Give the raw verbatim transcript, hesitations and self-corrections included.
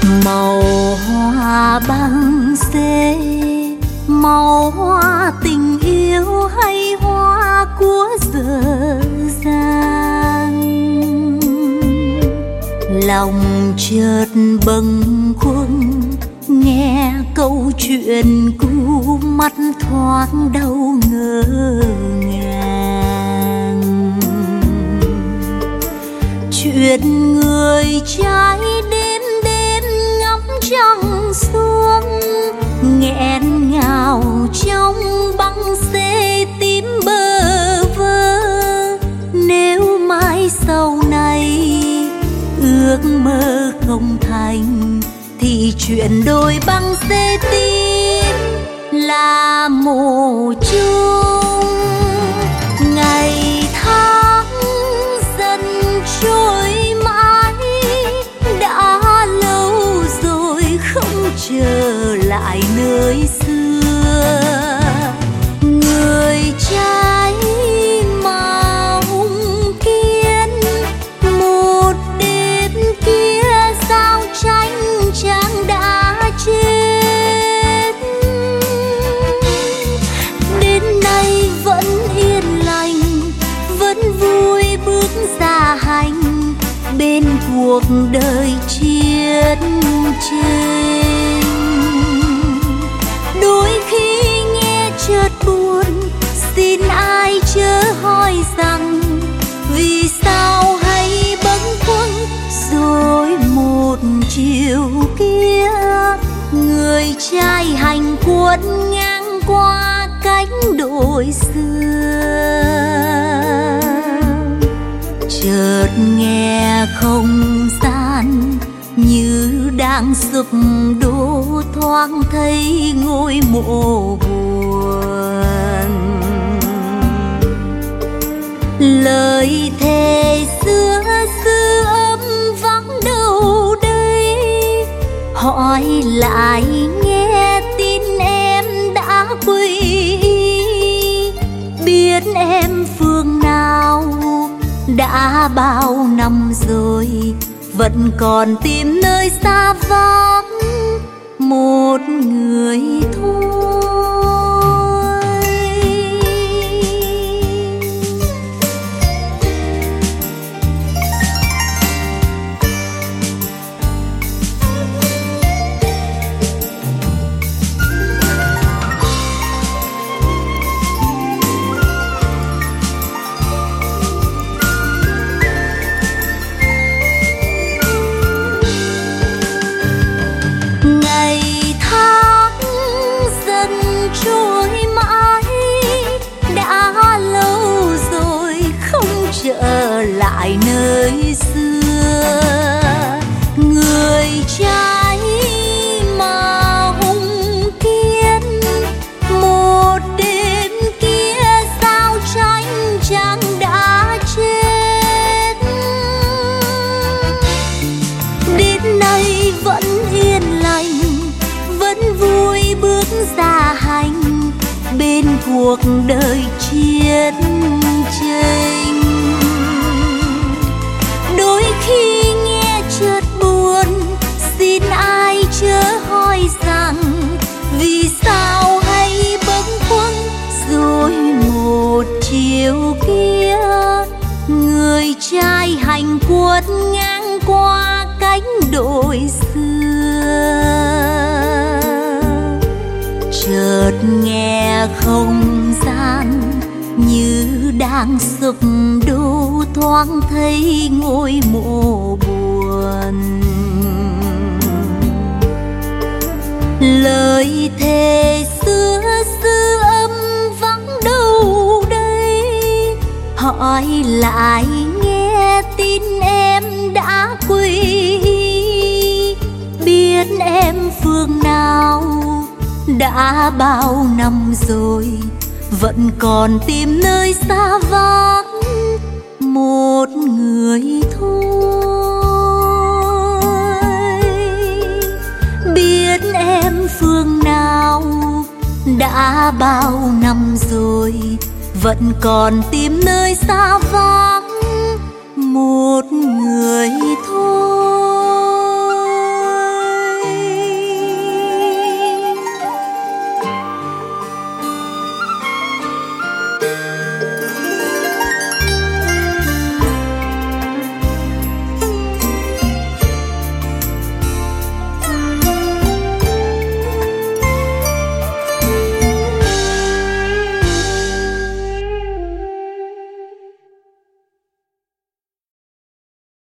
Màu hoa băng xê, màu hoa tình yêu hay hoa của dở dang. Lòng chợt bâng khuâng nghe câu chuyện cũ, mắt thoáng đau ngỡ ngàng. Chuyện người trai đêm đêm ngắm trăng xuống, nghẹn ngào trong băng xê tím bơ vơ. Nếu mai sau này ước mơ không thành, thì chuyện đôi băng xê tím là mồ chung. Ngày tháng dần trôi mãi, đã lâu rồi không trở lại nơi xưa. Người trai mong kiên, một đêm kia giao tranh chàng đã chết. Đến nay vẫn yên lành, vẫn vui bước ra hành bên cuộc đời chiến tranh. Đôi khi nghe chợt buồn, xin ai chớ hỏi rằng vì sao hay bâng khuâng. Rồi một chiều kia, người trai hành quân ngang qua cánh đồi xưa. Chợt nghe không gian như đang sụp đổ, thoáng thấy ngôi mộ buồn. Lời thề xưa xưa âm vắng đâu đây, hỏi lại nghe tin em đã quy. Biết em phương nào đã bao năm rồi, vẫn còn tìm nơi xa vắng một người thôi. Trở lại nơi xưa, người trai mà hùng kiên, một đêm kia giao tranh chàng đã chết. Đến nay vẫn yên lành, vẫn vui bước ra hành bên cuộc đời chiến tranh. Đôi khi nghe chợt buồn, xin ai chớ hỏi rằng vì sao hay bâng khuâng. Rồi một chiều kia, người trai hành quân ngang qua cánh đồi xưa. Chợt nghe không gian như đang sụp đổ, thoáng thấy ngôi mộ buồn. Lời thề xưa xưa âm vắng đâu đây, hỏi lại nghe tin em đã quy. Biết em phương nào đã bao năm rồi, vẫn còn tìm nơi xa vắng một người thôi. Biết em phương nào đã bao năm rồi, vẫn còn tìm nơi xa vắng một người